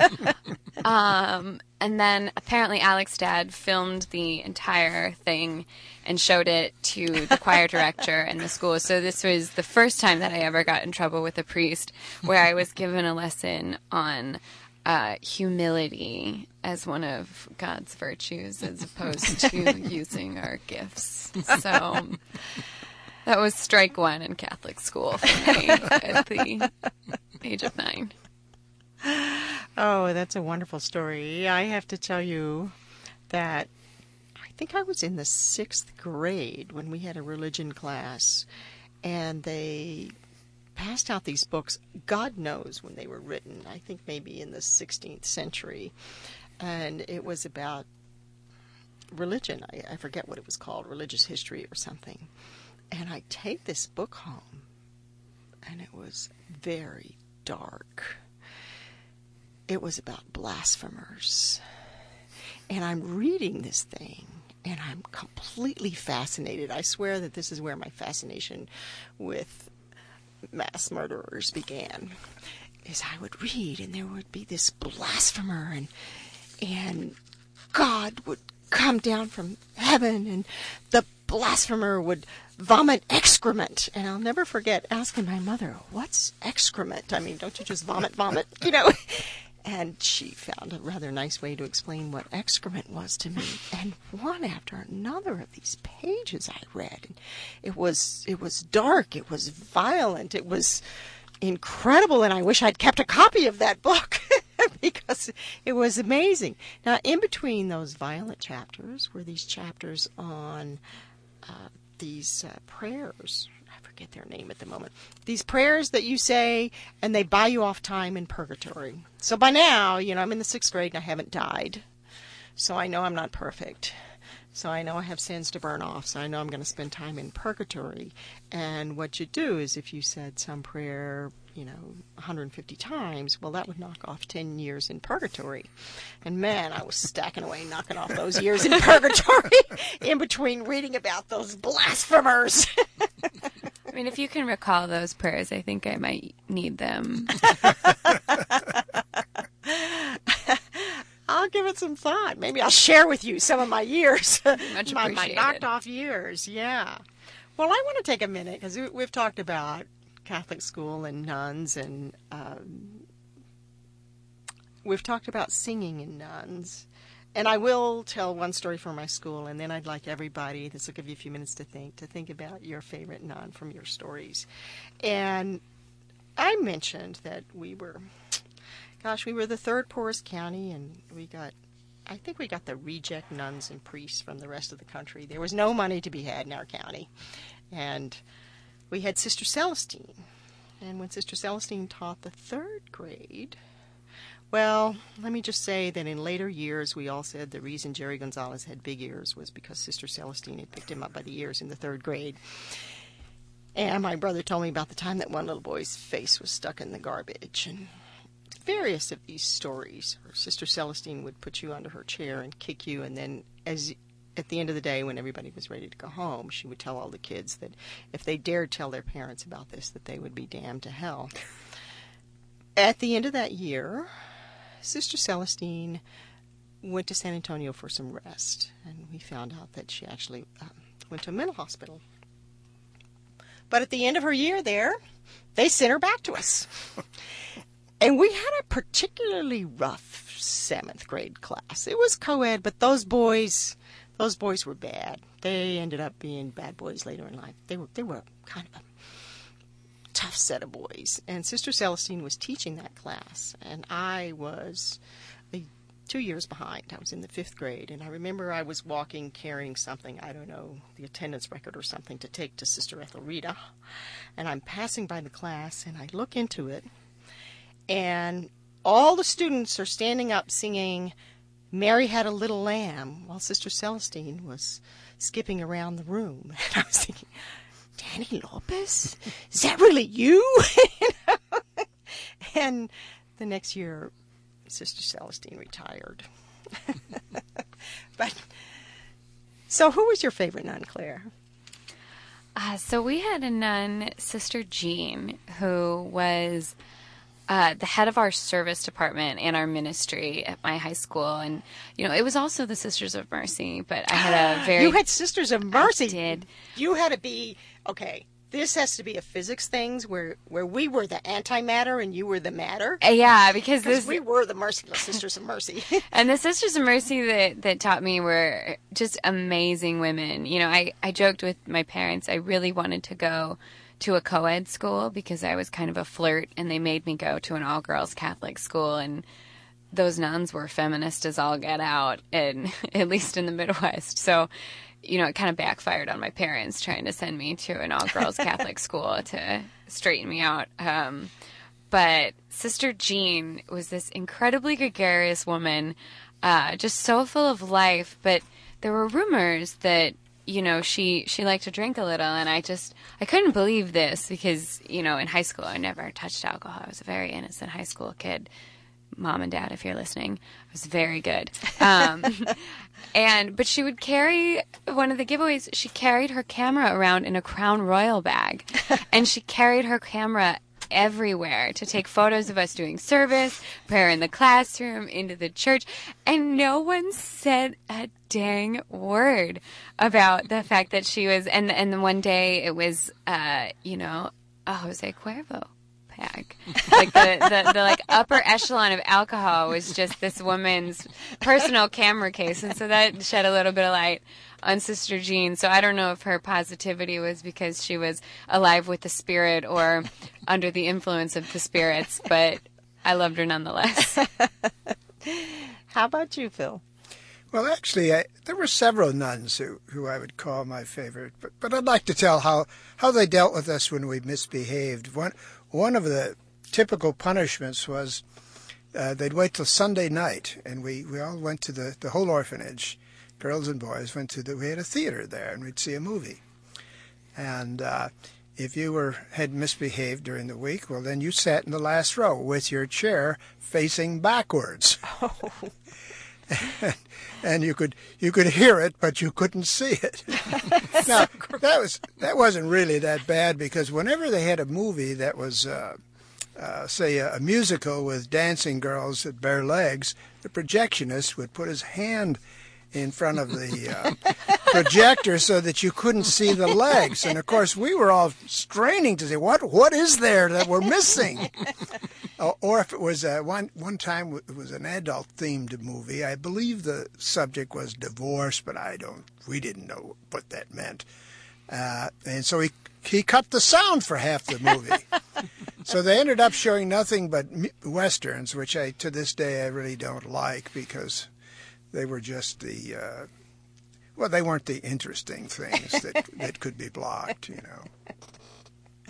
um, and then apparently Alex's dad filmed the entire thing and showed it to the choir director and the school. So this was the first time that I ever got in trouble with a priest, where I was given a lesson on uh, humility as one of God's virtues as opposed to using our gifts. So that was strike one in Catholic school for me at the age of nine. Oh, that's a wonderful story. I have to tell you that I think I was in the sixth grade when we had a religion class, and they passed out these books. God knows when they were written. I think maybe in the sixteenth century. And it was about religion. I, I forget what it was called, religious history or something. And I take this book home, and it was very dark. It was about blasphemers. And I'm reading this thing, and I'm completely fascinated. I swear that this is where my fascination with mass murderers began. Is I would read, and there would be this blasphemer, and and God would come down from heaven, and the blasphemer would vomit excrement. And I'll never forget asking my mother, what's excrement? I mean, don't you just vomit, vomit, you know? And she found a rather nice way to explain what excrement was to me. And one after another of these pages I read, and it was it was dark, it was violent, it was incredible, and I wish I'd kept a copy of that book because it was amazing. Now, in between those violent chapters were these chapters on uh, these uh, prayers. I forget their name at the moment. These prayers that you say, and they buy you off time in purgatory. So by now, you know, I'm in the sixth grade and I haven't died. So I know I'm not perfect. So I know I have sins to burn off. So I know I'm going to spend time in purgatory. And what you do is if you said some prayer, you know, one hundred fifty times, well, that would knock off ten years in purgatory. And man, I was stacking away, knocking off those years in purgatory in between reading about those blasphemers. I mean, if you can recall those prayers, I think I might need them. I'll give it some thought. Maybe I'll share with you some of my years. Much my, my appreciated. knocked off years, yeah. Well, I want to take a minute because we, we've talked about Catholic school and nuns, and um, we've talked about singing in nuns. And I will tell one story from my school, and then I'd like everybody, this will give you a few minutes to think, to think about your favorite nun from your stories. And I mentioned that we were, gosh, we were the third poorest county, and we got, I think we got the reject nuns and priests from the rest of the country. There was no money to be had in our county. And we had Sister Celestine. And when Sister Celestine taught the third grade, well, let me just say that in later years, we all said the reason Jerry Gonzalez had big ears was because Sister Celestine had picked him up by the ears in the third grade. And my brother told me about the time that one little boy's face was stuck in the garbage. And various of these stories, or Sister Celestine would put you under her chair and kick you, and then as at the end of the day, when everybody was ready to go home, she would tell all the kids that if they dared tell their parents about this, that they would be damned to hell. At the end of that year, Sister Celestine went to San Antonio for some rest, and we found out that she actually um, went to a mental hospital. But at the end of her year there, they sent her back to us. And we had a particularly rough seventh grade class. It was co-ed, but those boys, those boys were bad. They ended up being bad boys later in life. They were, they were kind of a tough set of boys. And Sister Celestine was teaching that class, and I was a, two years behind. I was in the fifth grade, and I remember I was walking carrying something, I don't know, the attendance record or something, to take to Sister Ethelreda. And I'm passing by the class, and I look into it, and all the students are standing up singing Mary Had a Little Lamb while Sister Celestine was skipping around the room. And I was thinking, Danny Lopez? Is that really you? You know? And the next year, Sister Celestine retired. But so who was your favorite nun, Claire? Uh, so we had a nun, Sister Jean, who was uh, the head of our service department and our ministry at my high school. And, you know, it was also the Sisters of Mercy, but I had a very... You had Sisters of Mercy. I did. You had to be, okay, this has to be a physics thing where, where we were the antimatter and you were the matter. Uh, yeah, because this... we were the merciless Sisters of Mercy. And the Sisters of Mercy that, that taught me were just amazing women. You know, I, I joked with my parents, I really wanted to go to a co-ed school because I was kind of a flirt, and they made me go to an all-girls Catholic school, and those nuns were feminist as all get out, and at least in the Midwest. So, you know, it kind of backfired on my parents trying to send me to an all-girls Catholic school to straighten me out. Um, but Sister Jean was this incredibly gregarious woman, uh, just so full of life, but there were rumors that, you know, she, she liked to drink a little, and I just, I couldn't believe this because, you know, in high school I never touched alcohol. I was a very innocent high school kid. Mom and Dad, if you're listening, I was very good. Um, and, but she would carry, one of the giveaways, she carried her camera around in a Crown Royal bag, and she carried her camera everywhere to take photos of us doing service, prayer in the classroom, into the church, and no one said a dang word about the fact that she was, and and then one day it was, uh, you know, a Jose Cuervo pack. Like the, the, the like upper echelon of alcohol was just this woman's personal camera case, and so that shed a little bit of light on Sister Jean. So I don't know if her positivity was because she was alive with the spirit or under the influence of the spirits, but I loved her nonetheless. How about you, Phil? Well, actually, I, there were several nuns who, who I would call my favorite, but, but I'd like to tell how, how they dealt with us when we misbehaved. One, one of the typical punishments was uh, they'd wait till Sunday night, and we, we all went to the, the whole orphanage. Girls and boys went to the, we had a theater there, and we'd see a movie. And uh, if you were had misbehaved during the week, well, then you sat in the last row with your chair facing backwards. Oh. and, and you could you could hear it, but you couldn't see it. Now, so that was that wasn't really that bad, because whenever they had a movie that was, uh, uh, say, a, a musical with dancing girls that bare legs, the projectionist would put his hand in front of the uh, projector so that you couldn't see the legs. And, of course, we were all straining to say, what what is there that we're missing? uh, or if it was uh, one one time it was an adult-themed movie. I believe the subject was divorce, but I don't, we didn't know what that meant. Uh, and so he, he cut the sound for half the movie. So they ended up showing nothing but Westerns, which I, to this day, I really don't like, because they were just the, uh, well, they weren't the interesting things that, that could be blocked, you know.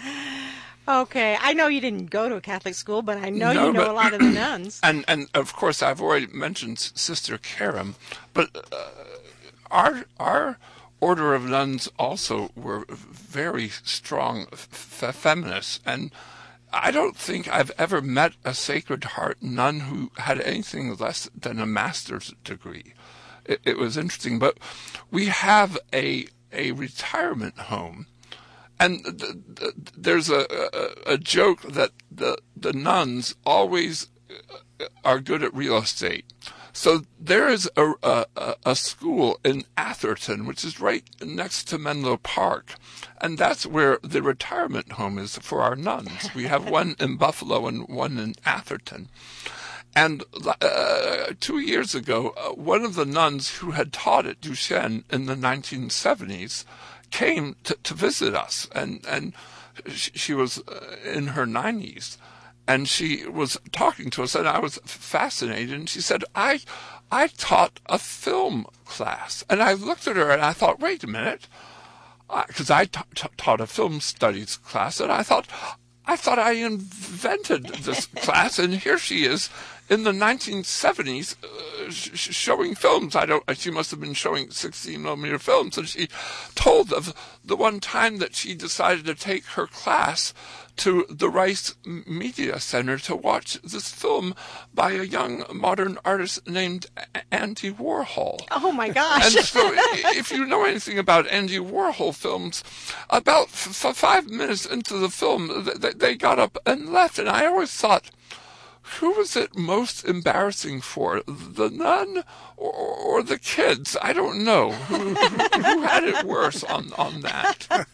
Okay, I know you didn't go to a Catholic school, but I know no, you know but, a lot of the nuns. And, and of course, I've already mentioned Sister Karam, but uh, our our order of nuns also were very strong f- feminists, and I don't think I've ever met a Sacred Heart nun who had anything less than a master's degree. It, it was interesting, but we have a a retirement home, and th- th- there's a, a a joke that the the nuns always are good at real estate. So there is a, a, a school in Atherton, which is right next to Menlo Park, and that's where the retirement home is for our nuns. We have one in Buffalo and one in Atherton. And uh, two years ago, uh, one of the nuns who had taught at Duchesne in the nineteen seventies came to, to visit us, and, and she, she was uh, in her nineties. And she was talking to us, and I was fascinated. And she said, I I taught a film class. And I looked at her, and I thought, wait a minute. Because I, I t- t- taught a film studies class, and I thought, I thought I invented this class, and here she is in the nineteen seventies uh, sh- showing films. I don't. She must have been showing sixteen millimeter films, and she told of the one time that she decided to take her class to the Rice Media Center to watch this film by a young modern artist named Andy Warhol. Oh, my gosh. And so if you know anything about Andy Warhol films, about f- five minutes into the film, th- they got up and left. And I always thought, who was it most embarrassing for, the nun or, or the kids? I don't know. Who, who, who had it worse on, on that?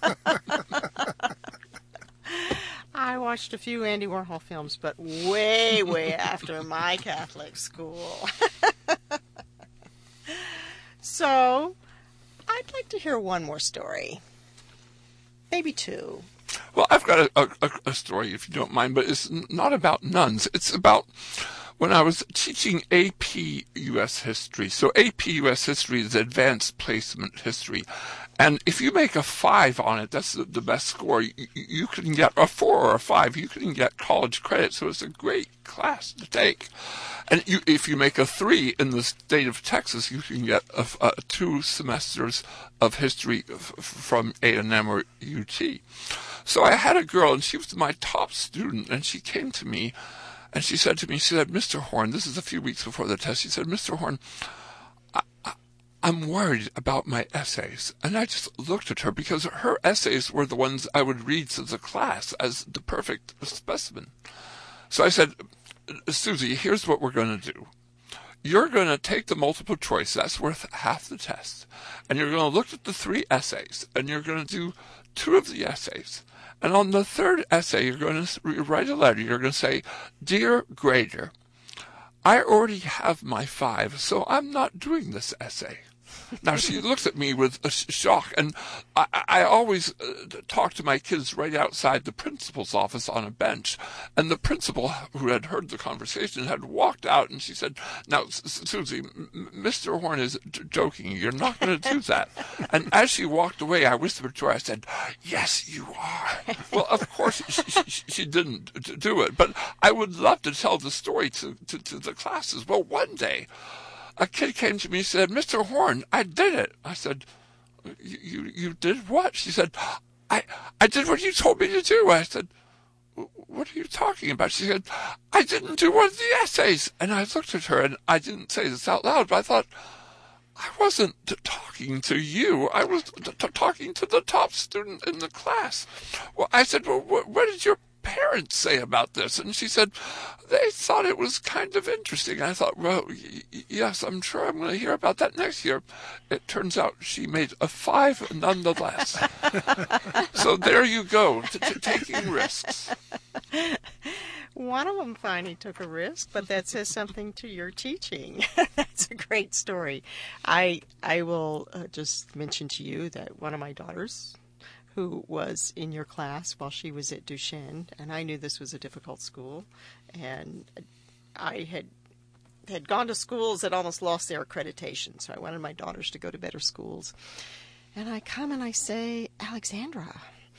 I watched a few Andy Warhol films, but way, way after my Catholic school. So, I'd like to hear one more story. Maybe two. Well, I've got a, a, a story, if you don't mind, but it's not about nuns. It's about when I was teaching A P U S history. So A P U S history is advanced placement history. And if you make a five on it, that's the, the best score. You, you can get a four or a five. You can get college credit. So it's a great class to take. And you, if you make a three in the state of Texas, you can get a, a two semesters of history f- from A and M or U T. So I had a girl, and she was my top student, and she came to me, and she said to me, she said, Mister Horn, this is a few weeks before the test, she said, Mister Horn, I, I, I'm worried about my essays. And I just looked at her, because her essays were the ones I would read to the class as the perfect specimen. So I said, Susie, here's what we're going to do. You're going to take the multiple choice, that's worth half the test, and you're going to look at the three essays, and you're going to do two of the essays. And on the third essay, you're going to write a letter. You're going to say, Dear Grader, I already have my five, so I'm not doing this essay. Now, she looks at me with a shock, and I, I always uh, talk to my kids right outside the principal's office on a bench, and the principal, who had heard the conversation, had walked out, and she said, now, Susie, M- Mister Horn is j- joking. You're not going to do that. And as she walked away, I whispered to her, I said, yes, you are. Well, of course, she, she, she didn't do it, but I would love to tell the story to, to, to the classes. Well, one day, a kid came to me and said, Mister Horn, I did it. I said, you, you you did what? She said, I I did what you told me to do. I said, what are you talking about? She said, I didn't do one of the essays. And I looked at her, and I didn't say this out loud, but I thought, I wasn't t- talking to you. I was t- t- talking to the top student in the class. Well, I said, well, wh- what did your parents say about this? And she said, they thought it was kind of interesting. I thought, well, y- yes, I'm sure I'm going to hear about that next year. It turns out she made a five nonetheless. So there you go, t- t- taking risks. One of them finally took a risk, but that says something to your teaching. That's a great story. I I will uh, just mention to you that one of my daughters, who was in your class while she was at Duchesne, and I knew this was a difficult school, and I had had gone to schools that almost lost their accreditation, so I wanted my daughters to go to better schools. And I come and I say, Alexandra,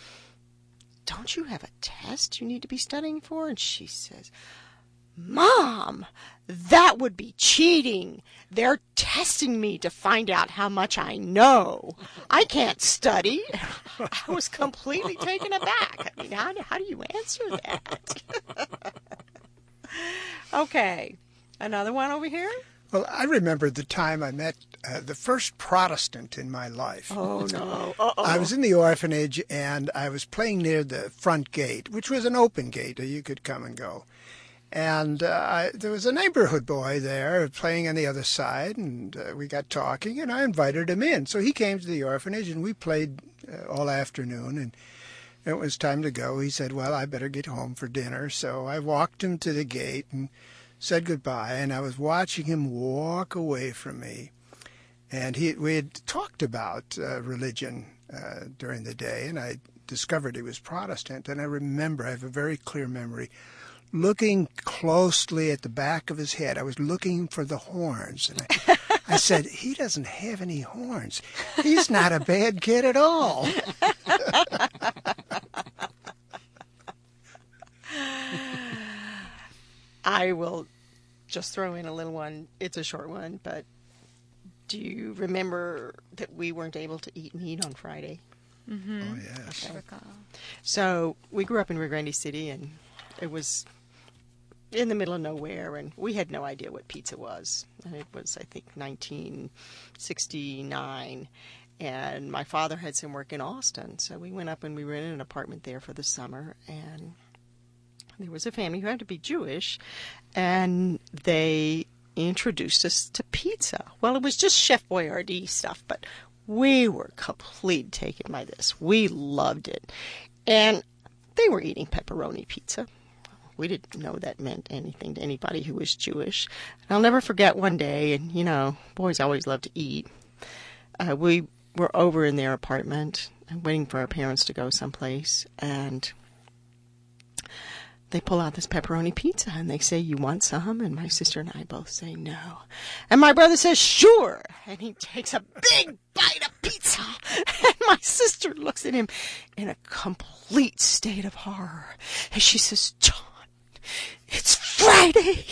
don't you have a test you need to be studying for? And she says, Mom, that would be cheating. They're testing me to find out how much I know. I can't study. I was completely taken aback. I mean, how, how do you answer that? Okay, another one over here? Well, I remember the time I met uh, the first Protestant in my life. Oh, no. Uh-oh. I was in the orphanage, and I was playing near the front gate, which was an open gate, or you could come and go. And uh, I, there was a neighborhood boy there playing on the other side, and uh, we got talking, and I invited him in. So he came to the orphanage, and we played uh, all afternoon, and it was time to go. He said, well, I better get home for dinner. So I walked him to the gate and said goodbye, and I was watching him walk away from me. And he, we had talked about uh, religion uh, during the day, and I discovered he was Protestant. And I remember, I have a very clear memory, looking closely at the back of his head. I was looking for the horns. And I, I said, he doesn't have any horns. He's not a bad kid at all. I will just throw in a little one. It's a short one, but do you remember that we weren't able to eat meat on Friday? Mm-hmm. Oh, yes. I recall. So we grew up in Rio Grande City, and it was in the middle of nowhere, and we had no idea what pizza was. And it was, I think, nineteen sixty-nine, and my father had some work in Austin, so we went up and we rented an apartment there for the summer, and there was a family who had to be Jewish, and they introduced us to pizza. Well, it was just Chef Boyardee stuff, but we were completely taken by this. We loved it. And they were eating pepperoni pizza. We didn't know that meant anything to anybody who was Jewish. And I'll never forget one day, and, you know, boys always love to eat. Uh, we were over in their apartment and waiting for our parents to go someplace, and they pull out this pepperoni pizza, and they say, you want some? And my sister and I both say no. And my brother says, sure. And he takes a big bite of pizza. And my sister looks at him in a complete state of horror. And she says, John, it's Friday.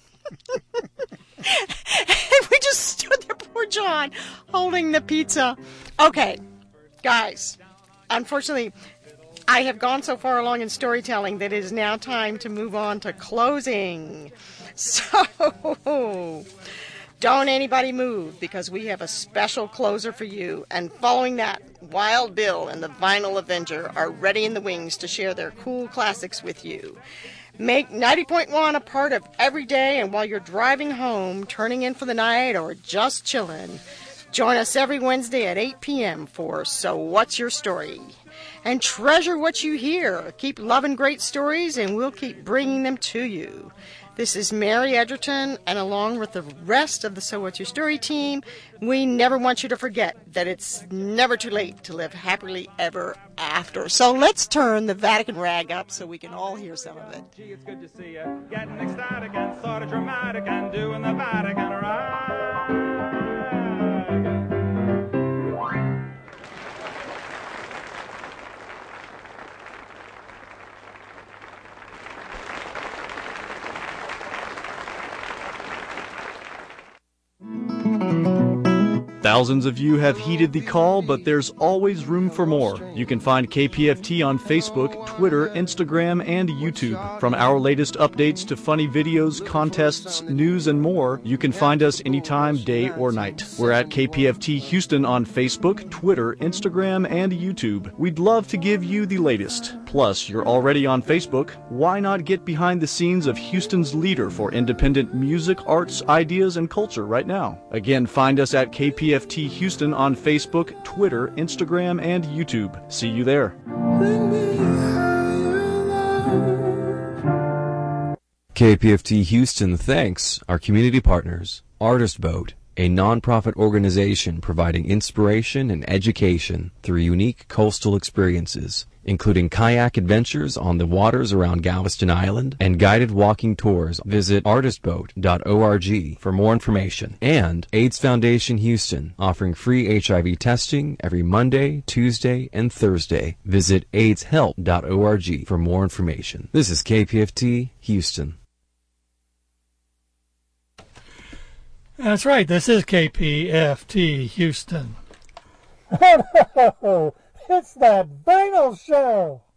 And we just stood there, poor John, holding the pizza. Okay, guys, unfortunately, I have gone so far along in storytelling that it is now time to move on to closing. So, don't anybody move, because we have a special closer for you. And following that, Wild Bill and the Vinyl Avenger are ready in the wings to share their cool classics with you. Make ninety point one a part of every day, and while you're driving home, turning in for the night, or just chilling, join us every Wednesday at eight p.m. for So What's Your Story? And treasure what you hear. Keep loving great stories, and we'll keep bringing them to you. This is Mary Edgerton, and along with the rest of the So What's Your Story team, we never want you to forget that it's never too late to live happily ever after. So let's turn the Vatican rag up so we can all hear some of it. Gee, it's good to see you. Getting ecstatic and sort of dramatic and doing the Vatican rag. Thousands of you have heeded the call, but there's always room for more. You can find K P F T on Facebook, Twitter, Instagram, and YouTube. From our latest updates to funny videos, contests, news, and more, you can find us anytime, day or night. We're at K P F T Houston on Facebook, Twitter, Instagram, and YouTube. We'd love to give you the latest. Plus, you're already on Facebook. Why not get behind the scenes of Houston's leader for independent music, arts, ideas, and culture right now? Again, find us at K P F T Houston on Facebook, Twitter, Instagram, and YouTube. See you there. K P F T Houston thanks our community partners, Artist Boat, a nonprofit organization providing inspiration and education through unique coastal experiences, including kayak adventures on the waters around Galveston Island and guided walking tours. Visit artist boat dot org for more information. And AIDS Foundation Houston, offering free H I V testing every Monday, Tuesday, and Thursday. Visit aids help dot org for more information. This is K P F T Houston. That's right, this is K P F T Houston. It's that Vinyl Show!